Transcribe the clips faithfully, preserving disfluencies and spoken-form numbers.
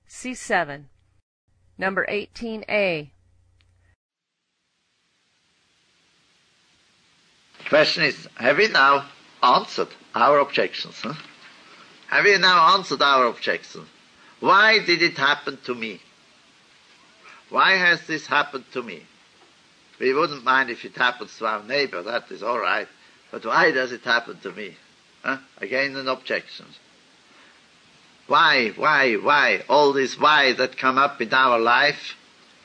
C seven. Number eighteen A. The question is, have we now answered our objections? Huh? Have we now answered our objections? Why did it happen to me? Why has this happened to me? We wouldn't mind if it happens to our neighbor, that is all right. But why does it happen to me? Huh? Again, an objection. Why, why, why? All these why that come up in our life,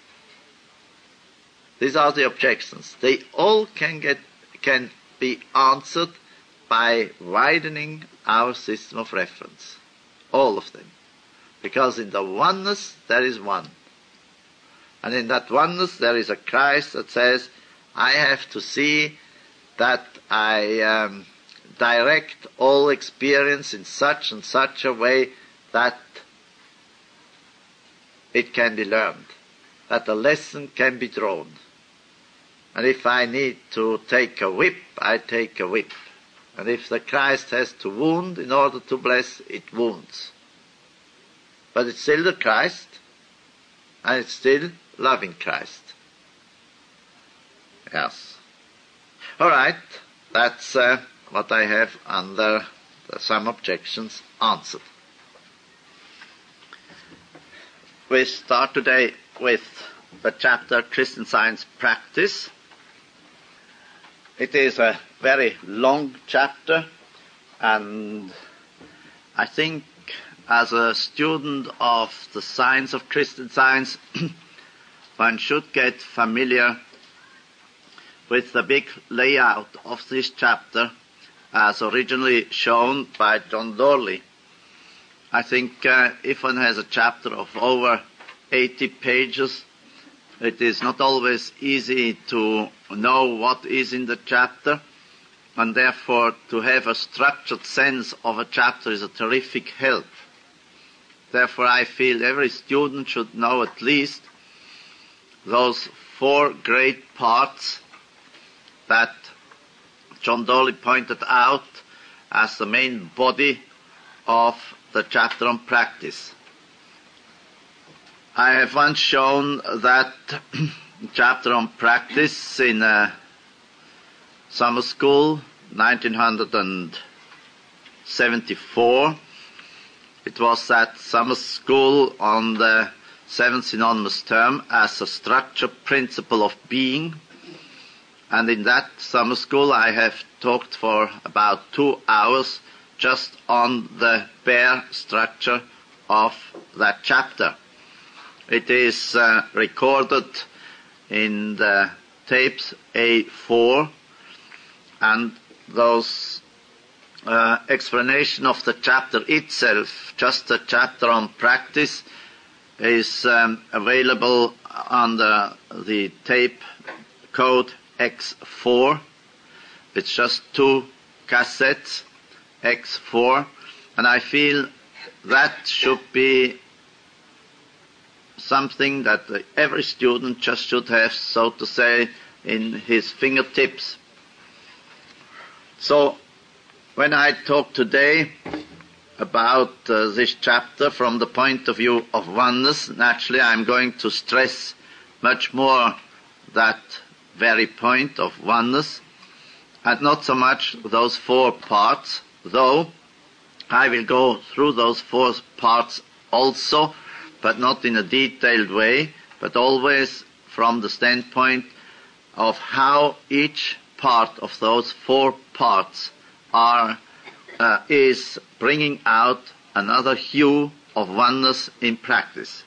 these are the objections. They all can get, can be answered by widening our system of reference. All of them. Because in the oneness there is one. And in that oneness there is a Christ that says, I have to see that I um, direct all experience in such and such a way that it can be learned, that a lesson can be drawn. And if I need to take a whip, I take a whip. And if the Christ has to wound in order to bless, it wounds. But it's still the Christ, and it's still loving Christ. Yes. All right, that's uh, what I have under the some objections answered. We start today with the chapter Christian Science Practice. It is a very long chapter, and I think as a student of the science of Christian Science, one should get familiar with the big layout of this chapter as originally shown by John Dorley. I think uh, if one has a chapter of over eighty pages, it is not always easy to know what is in the chapter, and therefore to have a structured sense of a chapter is a terrific help. Therefore I feel every student should know at least those four great parts that John Dorley pointed out as the main body of the chapter on practice. I have once shown that chapter on practice in a summer school, nineteen seventy-four. It was that summer school on the seventh synonymous term as a structure principle of being. And in that summer school I have talked for about two hours just on the bare structure of that chapter. It is uh, recorded in the tapes A four, and those uh, explanation of the chapter itself, just the chapter on practice, is um, available under the tape code X four. It's just two cassettes, X four, and I feel that should be something that every student just should have, so to say, in his fingertips. So, when I talk today about uh, this chapter from the point of view of oneness, naturally I'm going to stress much more that very point of oneness, and not so much those four parts, though I will go through those four parts also, but not in a detailed way, but always from the standpoint of how each part of those four parts are uh, is bringing out another hue of oneness in practice.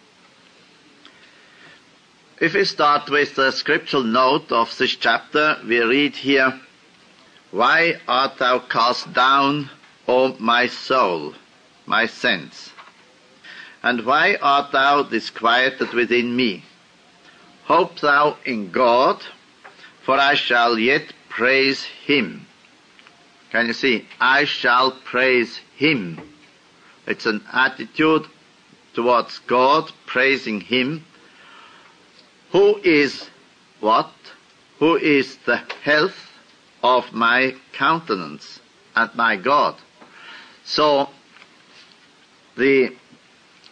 If we start with the scriptural note of this chapter, we read here, "Why art thou cast down, O my soul, my sense? And why art thou disquieted within me? Hope thou in God, for I shall yet praise him." Can you see? I shall praise him. It's an attitude towards God, praising him. Who is what? Who is the health of my countenance and my God? So, the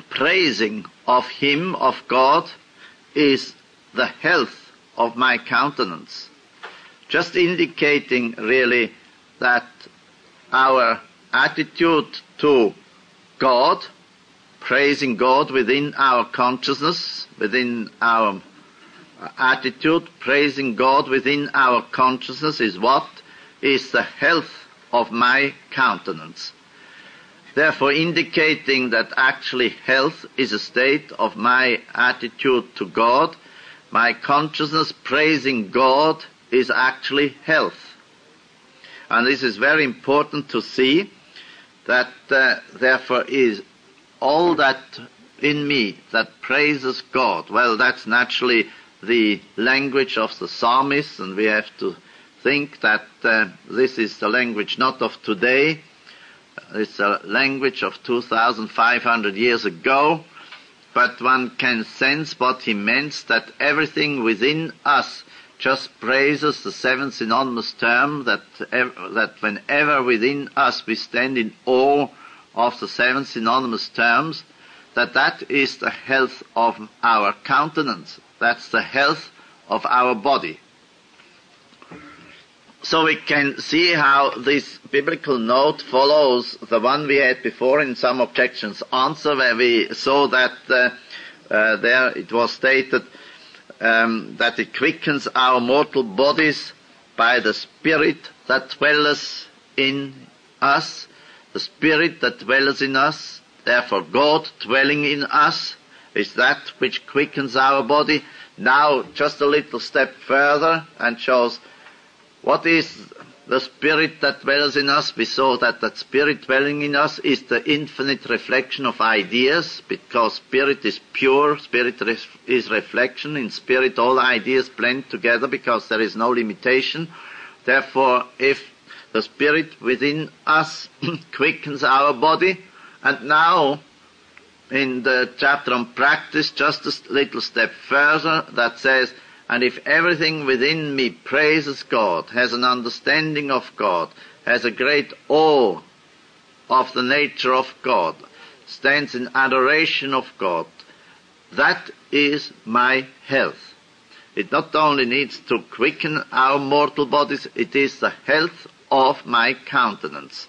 praising of him, of God, is the health of my countenance. Just indicating really that our attitude to God, praising God within our consciousness, within our attitude, praising God within our consciousness is what is the health of my countenance. Therefore indicating that actually health is a state of my attitude to God. My consciousness praising God is actually health. And this is very important to see that uh, therefore is all that in me that praises God. Well, that's naturally the language of the psalmist, and we have to think that uh, this is the language not of today. It's a language of two thousand five hundred years ago, but one can sense what he meant, that everything within us just praises the seven synonymous term, that, that whenever within us we stand in awe of the seven synonymous terms, that that is the health of our countenance. That's the health of our body. So we can see how this biblical note follows the one we had before in some objections answer, where we saw that uh, uh, there it was stated um, that it quickens our mortal bodies by the Spirit that dwelleth in us, the Spirit that dwelleth in us. Therefore God dwelling in us is that which quickens our body. Now just a little step further and shows what is the Spirit that dwells in us. We saw that that Spirit dwelling in us is the infinite reflection of ideas, because Spirit is pure, Spirit is reflection. In Spirit all ideas blend together because there is no limitation. Therefore, if the Spirit within us quickens our body, and now in the chapter on practice, just a little step further, that says, and if everything within me praises God, has an understanding of God, has a great awe of the nature of God, stands in adoration of God, that is my health. It not only needs to quicken our mortal bodies, it is the health of my countenance.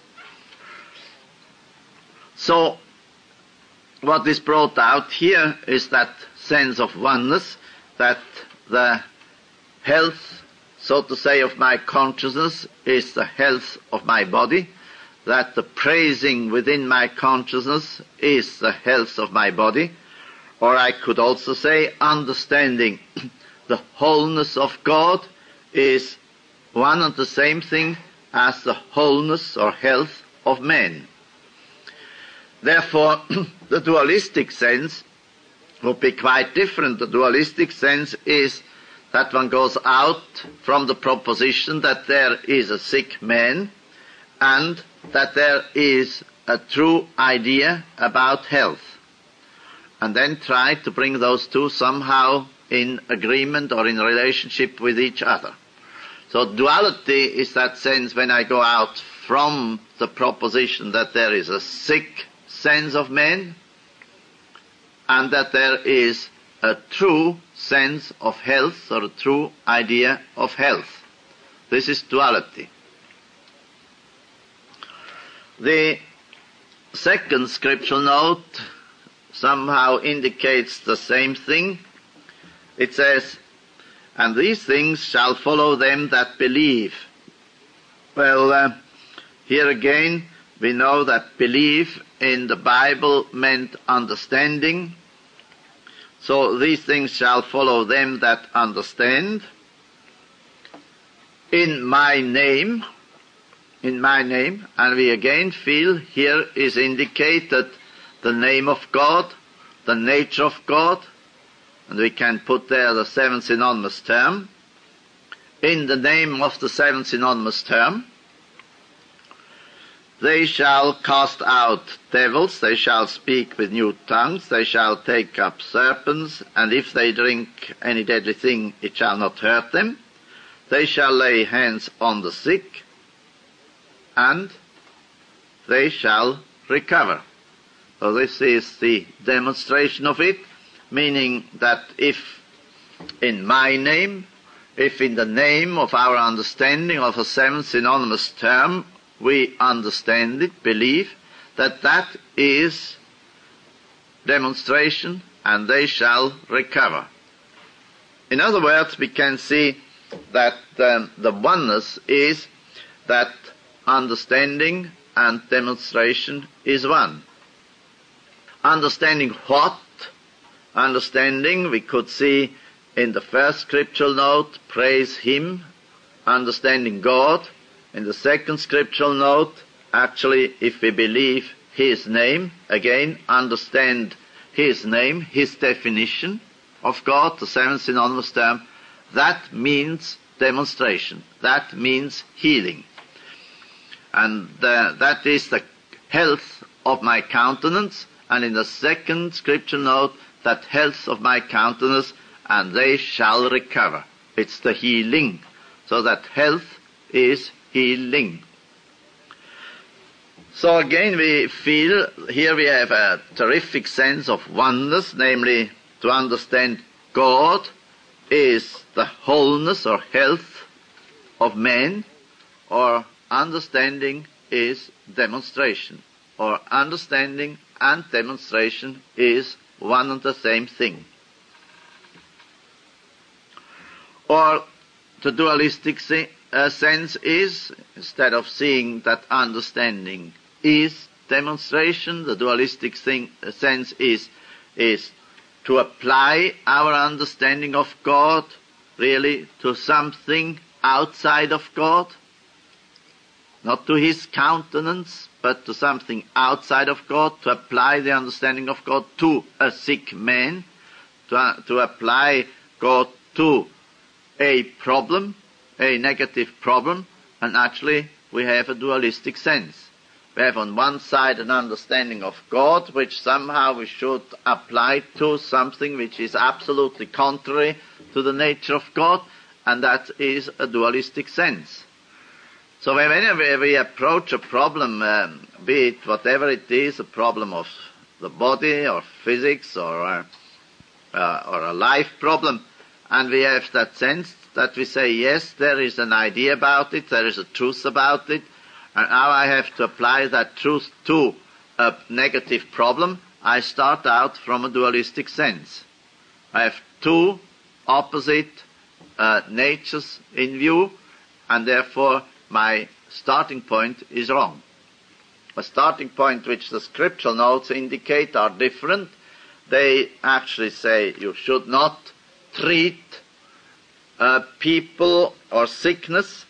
So, what is brought out here is that sense of oneness, that the health, so to say, of my consciousness is the health of my body, that the praising within my consciousness is the health of my body, or I could also say understanding the wholeness of God is one and the same thing as the wholeness or health of man. Therefore, the dualistic sense would be quite different. The dualistic sense is that one goes out from the proposition that there is a sick man and that there is a true idea about health, and then try to bring those two somehow in agreement or in relationship with each other. So duality is that sense when I go out from the proposition that there is a sick sense of man and that there is a true sense of health or a true idea of health. This is duality. The second scriptural note somehow indicates the same thing. It says, and these things shall follow them that believe. Well, uh, here again we know that belief in the Bible meant understanding. So these things shall follow them that understand. In my name, in my name, and we again feel here is indicated the name of God, the nature of God, and we can put there the seven synonymous term. In the name of the seven synonymous term, they shall cast out devils, they shall speak with new tongues, they shall take up serpents, and if they drink any deadly thing, it shall not hurt them. They shall lay hands on the sick, and they shall recover. So this is the demonstration of it, meaning that if in my name, if in the name of our understanding of a seventh synonymous term, we understand it, believe, that that is demonstration, and they shall recover. In other words, we can see that um, the oneness is that understanding and demonstration is one. Understanding what? Understanding, we could see in the first scriptural note, praise Him, understanding God. In the second scriptural note, actually, if we believe His name, again, understand His name, His definition of God, the seventh synonymous term, that means demonstration. That means healing. And uh, that is the health of my countenance. And in the second scripture note, that health of my countenance, and they shall recover. It's the healing. So that health is healing. So again we feel, here we have a terrific sense of oneness, namely to understand God is the wholeness or health of man, or understanding is demonstration, or understanding and demonstration is one and the same thing. Or the dualistic se- uh, sense is, instead of seeing that understanding is demonstration, the dualistic thing, uh, sense is, is to apply our understanding of God really to something outside of God, not to His countenance, but to something outside of God, to apply the understanding of God to a sick man, to, uh, to apply God to a problem, a negative problem, and actually we have a dualistic sense. We have on one side an understanding of God, which somehow we should apply to something which is absolutely contrary to the nature of God, and that is a dualistic sense. So whenever we approach a problem, um, be it whatever it is, a problem of the body or physics or uh, uh, or a life problem, and we have that sense that we say, yes, there is an idea about it, there is a truth about it, and now I have to apply that truth to a negative problem, I start out from a dualistic sense. I have two opposite uh, natures in view, and therefore my starting point is wrong. A starting point which the scriptural notes indicate are different. They actually say you should not treat uh, people or sickness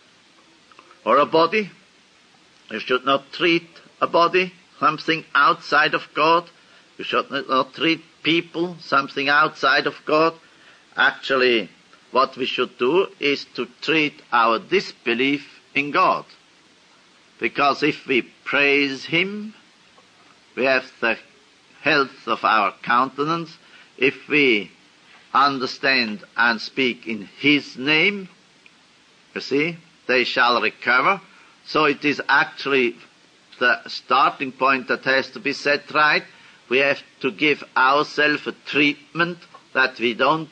or a body. You should not treat a body, something outside of God. You should not treat people, something outside of God. Actually, what we should do is to treat our disbelief in God. Because if we praise Him, we have the health of our countenance. If we understand and speak in His name, you see, they shall recover. So it is actually the starting point that has to be set right. We have to give ourselves a treatment that we don't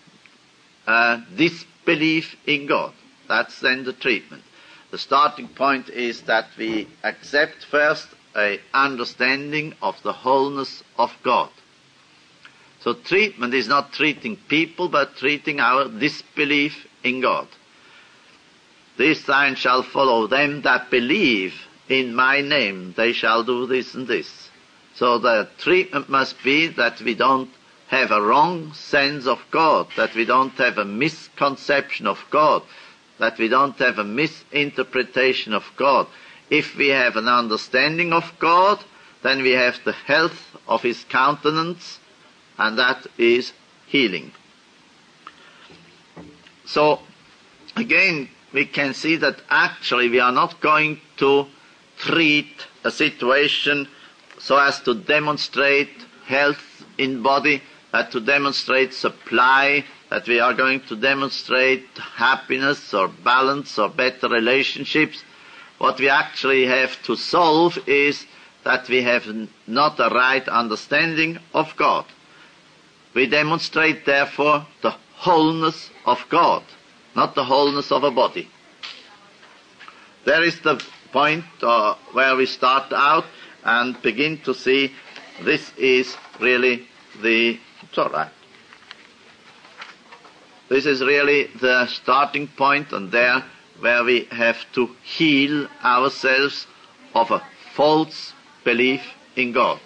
uh, disbelieve in God. That's then the treatment. The starting point is that we accept first an understanding of the wholeness of God. So treatment is not treating people, but treating our disbelief in God. These signs shall follow them that believe in my name. They shall do this and this. So the treatment must be that we don't have a wrong sense of God, that we don't have a misconception of God, that we don't have a misinterpretation of God. If we have an understanding of God, then we have the health of His countenance, and that is healing. So, again, we can see that actually we are not going to treat a situation so as to demonstrate health in body, uh, to demonstrate supply, that we are going to demonstrate happiness or balance or better relationships. What we actually have to solve is that we have not a right understanding of God. We demonstrate, therefore, the wholeness of God, not the wholeness of a body. There is the point uh, where we start out and begin to see this is really the, it's all right. This is really the starting point, and there where we have to heal ourselves of a false belief in God.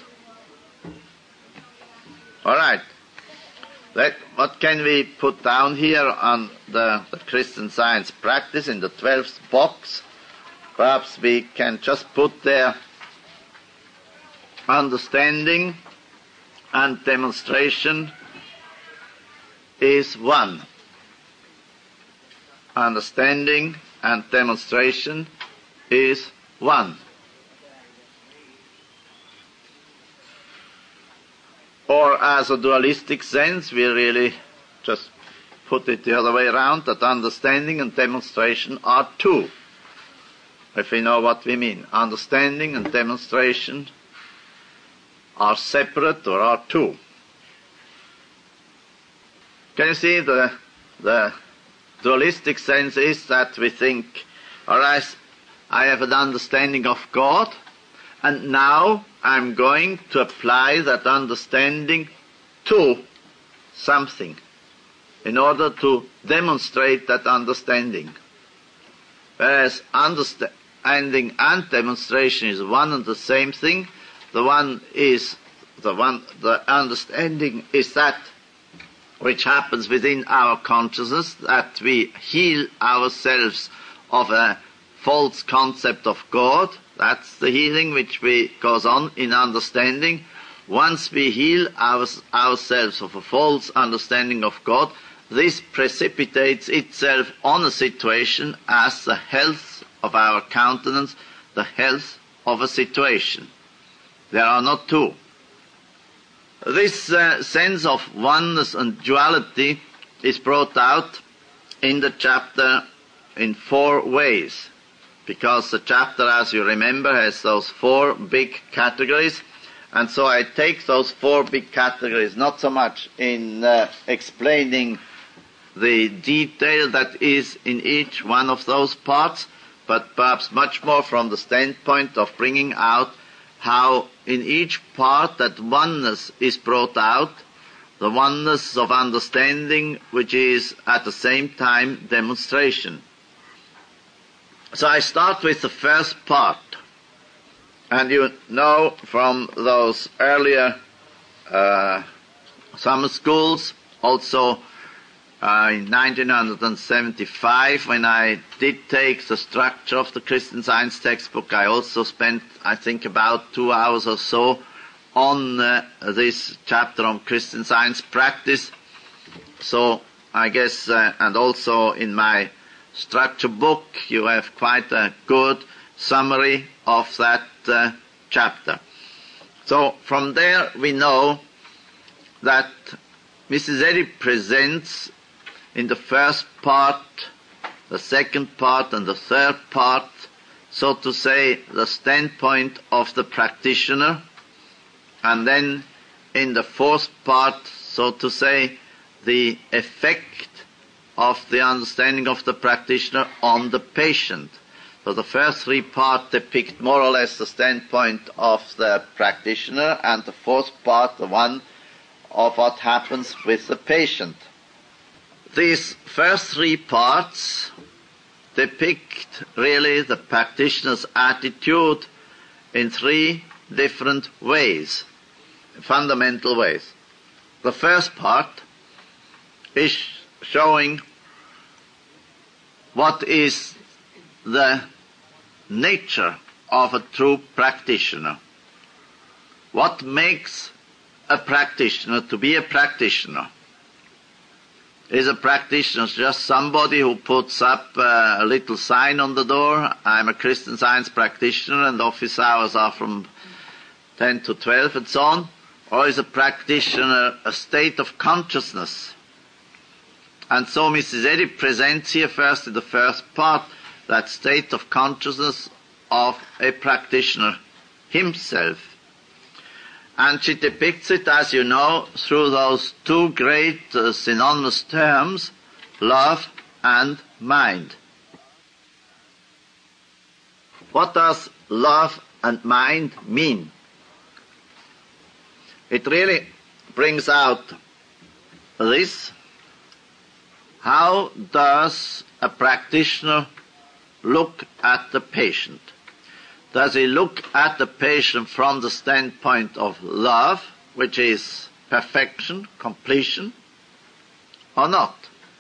All right. That, what can we put down here on the, the Christian Science practice in the twelfth box? Perhaps we can just put there understanding and demonstration is one. Understanding and demonstration is one. Or as a dualistic sense, we really just put it the other way around, that understanding and demonstration are two. If we know what we mean. Understanding and demonstration are separate or are two. Can you see the, the dualistic sense is that we think, all right, I have an understanding of God, and now I'm going to apply that understanding to something in order to demonstrate that understanding. Whereas understanding and demonstration is one and the same thing. The one is the one, the understanding is that which happens within our consciousness, that we heal ourselves of a false concept of God. That's the healing which we goes on in understanding. Once we heal our, ourselves of a false understanding of God, this precipitates itself on a situation as the health of our countenance, the health of a situation. There are not two. This uh, sense of oneness and duality is brought out in the chapter in four ways, because the chapter, as you remember, has those four big categories, and so I take those four big categories not so much in uh, explaining the detail that is in each one of those parts, but perhaps much more from the standpoint of bringing out how in each part that oneness is brought out, the oneness of understanding, which is at the same time demonstration. So I start with the first part. And you know from those earlier uh, summer schools, also uh, in nineteen seventy-five, when I did take the structure of the Christian Science textbook, I also spent, I think, about two hours or so on uh, this chapter on Christian Science practice. So I guess, uh, and also in my structure book, you have quite a good summary of that uh, chapter. So from there we know that Missus Eddy presents in the first part, the second part, and the third part, so to say, the standpoint of the practitioner, and then in the fourth part, so to say, the effect of the understanding of the practitioner on the patient. So the first three parts depict more or less the standpoint of the practitioner, and the fourth part, the one of what happens with the patient. These first three parts depict really the practitioner's attitude in three different ways, fundamental ways. The first part is showing what is the nature of a true practitioner. What makes a practitioner to be a practitioner? Is a practitioner just somebody who puts up uh, a little sign on the door, I'm a Christian Science practitioner and office hours are from ten to twelve and so on? Or is a practitioner a state of consciousness? And so Missus Eddy presents here first in the first part that state of consciousness of a practitioner. himself. And she depicts it, as you know, through those two great uh, synonymous terms, love and mind. What does love and mind mean? It really brings out this. How does a practitioner look at the patient? Does he look at the patient from the standpoint of love, which is perfection, completion, or not?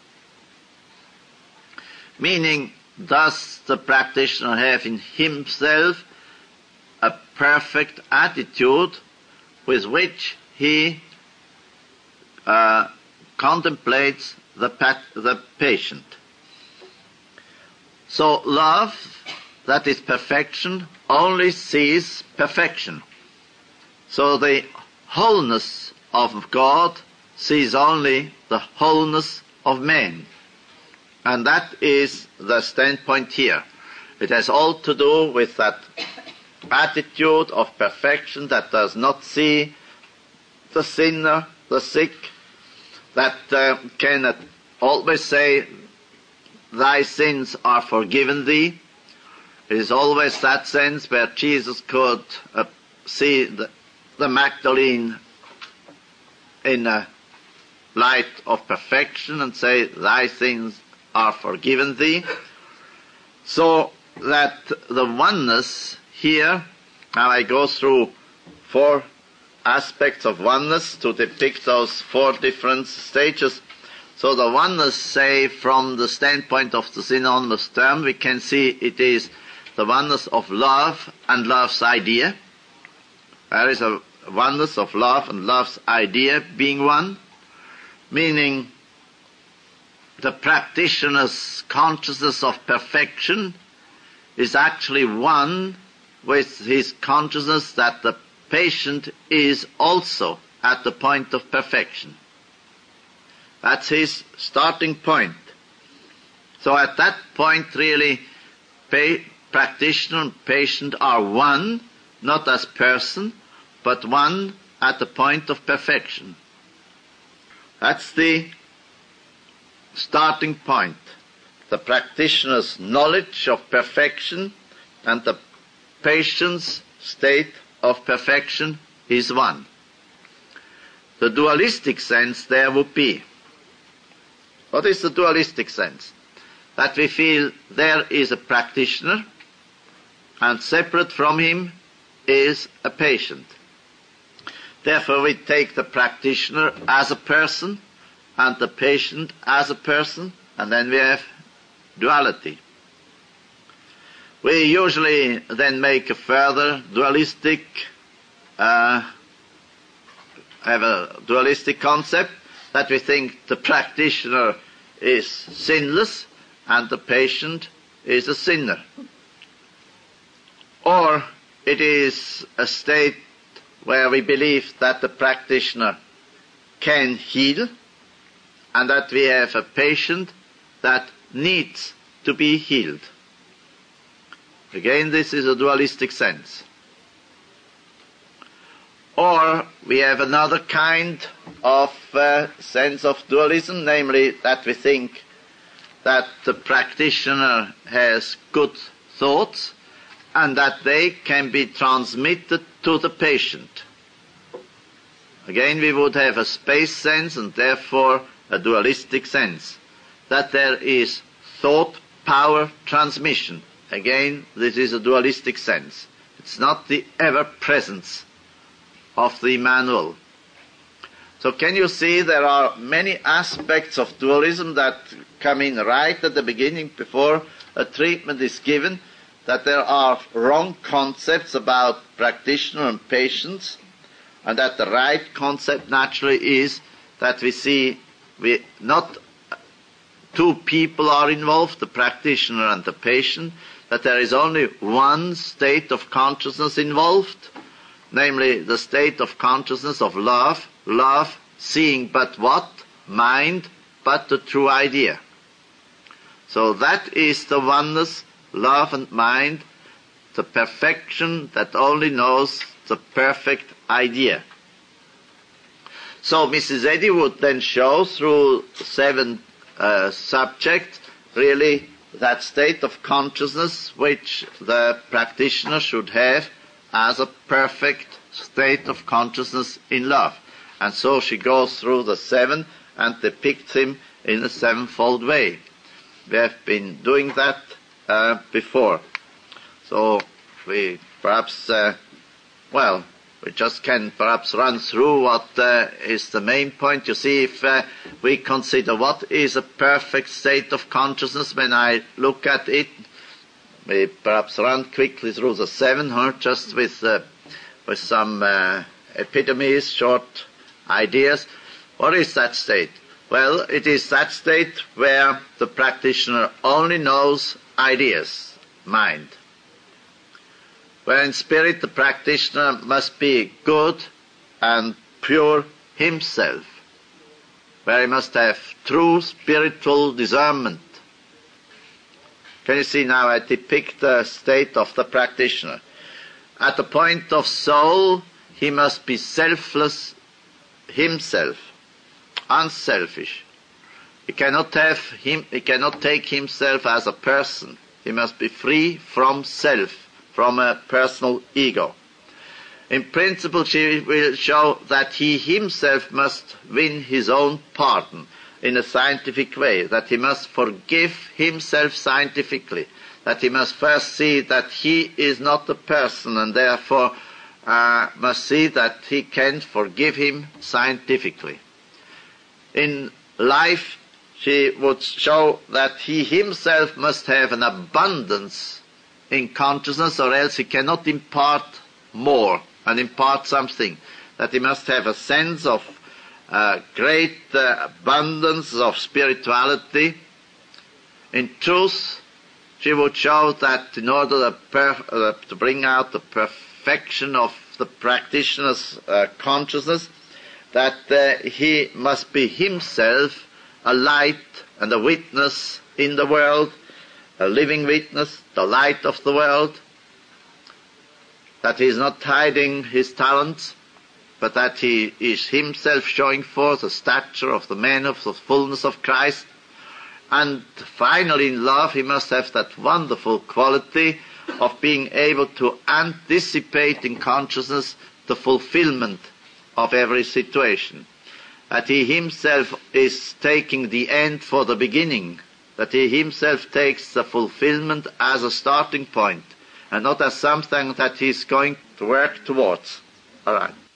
Meaning, does the practitioner have in himself a perfect attitude with which he uh, contemplates the, pat- the patient? So love, that is perfection, only sees perfection. So the wholeness of God sees only the wholeness of man. And that is the standpoint here. It has all to do with that attitude of perfection that does not see the sinner, the sick, that uh, can always say, thy sins are forgiven thee. It is always that sense where Jesus could uh, see the, the Magdalene in a light of perfection and say, thy sins are forgiven thee. So that the oneness here, now I go through four aspects of oneness to depict those four different stages. So the oneness, say, from the standpoint of the synonymous term, we can see it is the oneness of love and love's idea. There is a oneness of love and love's idea being one, meaning the practitioner's consciousness of perfection is actually one with his consciousness that the patient is also at the point of perfection. That's his starting point. So at that point, really, pa- practitioner and patient are one, not as person, but one at the point of perfection. That's the starting point. The practitioner's knowledge of perfection and the patient's state of perfection is one. The dualistic sense there would be, what is the dualistic sense? That we feel there is a practitioner and separate from him is a patient. Therefore we take the practitioner as a person and the patient as a person, and then we have duality. We usually then make a further dualistic, uh, have a dualistic concept that we think the practitioner is sinless and the patient is a sinner. Or it is a state where we believe that the practitioner can heal and that we have a patient that needs to be healed. Again, this is a dualistic sense. Or we have another kind of uh, sense of dualism, namely that we think that the practitioner has good thoughts and that they can be transmitted to the patient. Again, we would have a space sense and therefore a dualistic sense, that there is thought power transmission. Again, this is a dualistic sense. It's not the ever-presence of the Emmanuel. So can you see there are many aspects of dualism that come in right at the beginning before a treatment is given, that there are wrong concepts about practitioner and patients, and that the right concept naturally is that we see we not two people are involved, the practitioner and the patient, that there is only one state of consciousness involved, namely the state of consciousness of love, love seeing but what? Mind, but the true idea. So that is the oneness, love and mind, the perfection that only knows the perfect idea. So Missus Eddy would then show through seven uh, subjects really that state of consciousness which the practitioner should have as a perfect state of consciousness in love. And so she goes through the seven and depicts him in a sevenfold way. We have been doing that uh, before. So we perhaps, uh, well, we just can perhaps run through what uh, is the main point. You see, if uh, we consider what is a perfect state of consciousness, when I look at it, we perhaps run quickly through the seven, huh, just with uh, with some uh, epitomes, short ideas. What is that state? Well, it is that state where the practitioner only knows ideas, mind. Where in spirit the practitioner must be good and pure himself. Where he must have true spiritual discernment. Can you see now I depict the state of the practitioner? At the point of soul, he must be selfless himself, unselfish. He cannot have him, he cannot take himself as a person. He must be free from self, from a personal ego. In principle, she will show that he himself must win his own pardon in a scientific way, that he must forgive himself scientifically, that he must first see that he is not a person and therefore uh, must see that he can forgive him scientifically. In life, she would show that he himself must have an abundance in consciousness, or else he cannot impart more and impart something, that he must have a sense of uh, great uh, abundance of spirituality. In truth, she would show that in order to, per- uh, to bring out the perfection of the practitioner's uh, consciousness, that uh, he must be himself a light and a witness in the world, a living witness, the light of the world, that he is not hiding his talents, but that he is himself showing forth the stature of the man of the fullness of Christ. And finally, in love, he must have that wonderful quality of being able to anticipate in consciousness the fulfillment of every situation. That he himself is taking the end for the beginning, that he himself takes the fulfillment as a starting point, and not as something that he's going to work towards. All right.